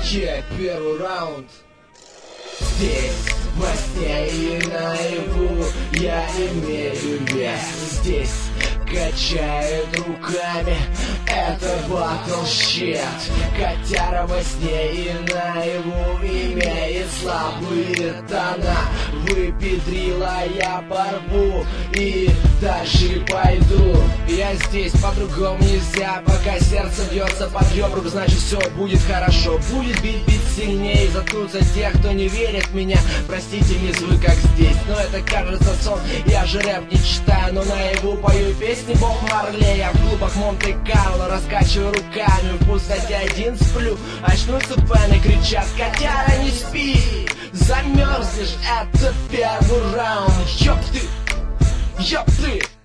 Первый раунд. Здесь, во сне и наяву, я имею вес. Здесь качает руками, это батл щит. Котяра во сне и наяву имеет слабые тона. Выпедрила, я порву и дальше пойду. Я здесь, по-другому нельзя. Пока сердце бьется под ребром, значит все будет хорошо. Будет бить сильнее, заткнутся те, кто не верит в меня. Простите, не звук как здесь, но это кажется сон. Я же рэп не читаю, но наяву пою песни Боб Марлей. Я в клубах Монте-Карло раскачиваю руками, в пустоте один сплю. Очнутся фэны, кричат: котяра, не спи, замерзнешь, это первый раунд. Ёп ты, ёп ты.